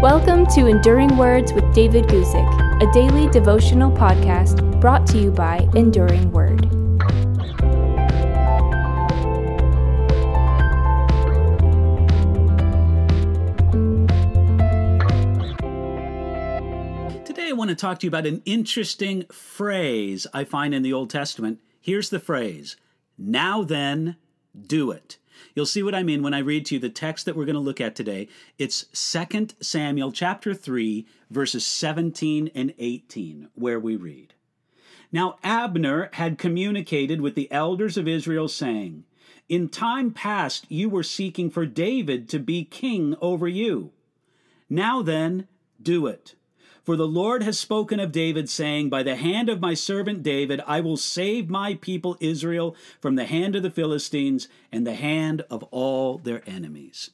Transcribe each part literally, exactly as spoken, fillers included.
Welcome to Enduring Words with David Guzik, a daily devotional podcast brought to you by Enduring Word. Today I want to talk to you about an interesting phrase I find in the Old Testament. Here's the phrase, "Now then, do it." You'll see what I mean when I read to you the text that we're going to look at today. It's Second Samuel chapter three, verses seventeen and eighteen, where we read, "Now Abner had communicated with the elders of Israel, saying, 'In time past you were seeking for David to be king over you. Now then, do it. For the Lord has spoken of David, saying, By the hand of my servant David, I will save my people Israel from the hand of the Philistines and the hand of all their enemies.'"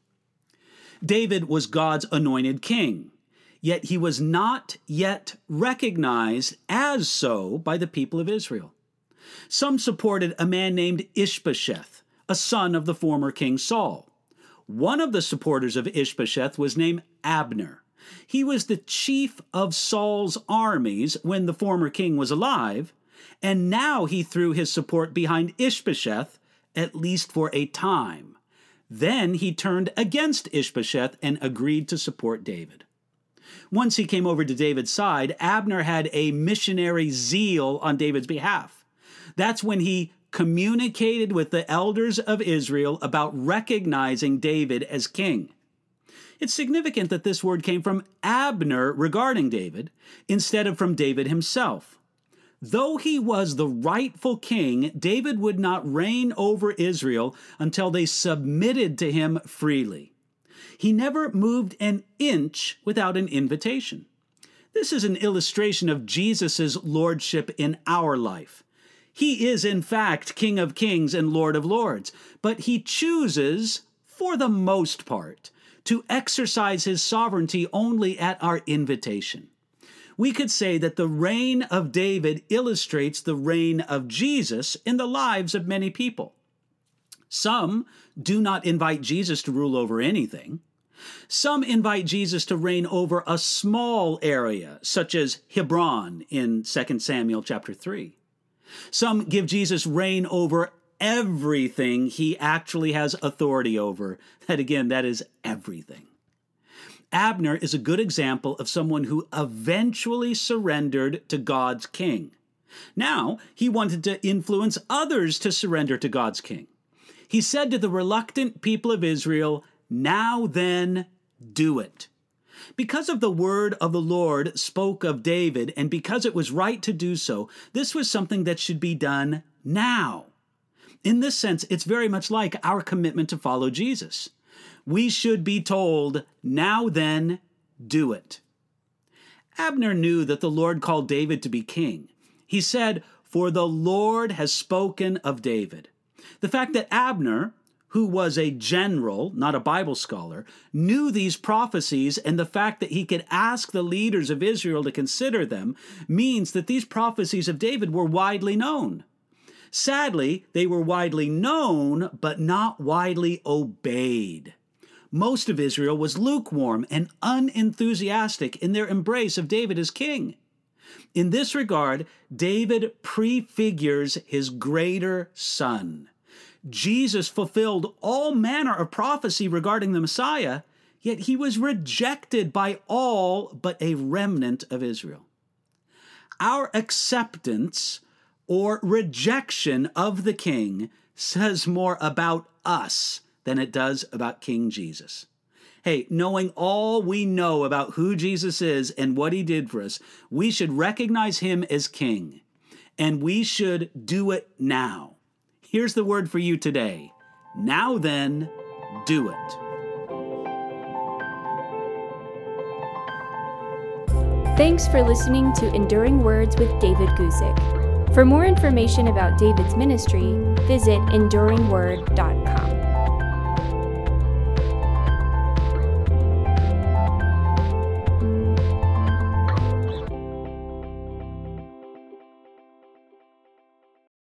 David was God's anointed king, yet he was not yet recognized as so by the people of Israel. Some supported a man named Ishbosheth, a son of the former King Saul. One of the supporters of Ishbosheth was named Abner. He was the chief of Saul's armies when the former king was alive, and now he threw his support behind Ishbosheth, at least for a time. Then he turned against Ishbosheth and agreed to support David. Once he came over to David's side, Abner had a missionary zeal on David's behalf. That's when he communicated with the elders of Israel about recognizing David as king. It's significant that this word came from Abner regarding David instead of from David himself. Though he was the rightful king, David would not reign over Israel until they submitted to him freely. He never moved an inch without an invitation. This is an illustration of Jesus' lordship in our life. He is, in fact, King of Kings and Lord of Lords, but he chooses, for the most part, to exercise his sovereignty only at our invitation. We could say that the reign of David illustrates the reign of Jesus in the lives of many people. Some do not invite Jesus to rule over anything. Some invite Jesus to reign over a small area, such as Hebron in Second Samuel chapter three. Some give Jesus reign over everything he actually has authority over. That again, that is everything. Abner is a good example of someone who eventually surrendered to God's king. Now, he wanted to influence others to surrender to God's king. He said to the reluctant people of Israel, "Now then, do it." Because of the word of the Lord spoke of David, and because it was right to do so, this was something that should be done now. In this sense, it's very much like our commitment to follow Jesus. We should be told, "Now then, do it." Abner knew that the Lord called David to be king. He said, "For the Lord has spoken of David." The fact that Abner, who was a general, not a Bible scholar, knew these prophecies, and the fact that he could ask the leaders of Israel to consider them, means that these prophecies of David were widely known. Sadly, they were widely known, but not widely obeyed. Most of Israel was lukewarm and unenthusiastic in their embrace of David as king. In this regard, David prefigures his greater son. Jesus fulfilled all manner of prophecy regarding the Messiah, yet he was rejected by all but a remnant of Israel. Our acceptance or rejection of the king says more about us than it does about King Jesus. Hey, knowing all we know about who Jesus is and what he did for us, we should recognize him as king, and we should do it now. Here's the word for you today. Now then, do it. Thanks for listening to Enduring Words with David Guzik. For more information about David's ministry, visit enduring word dot org.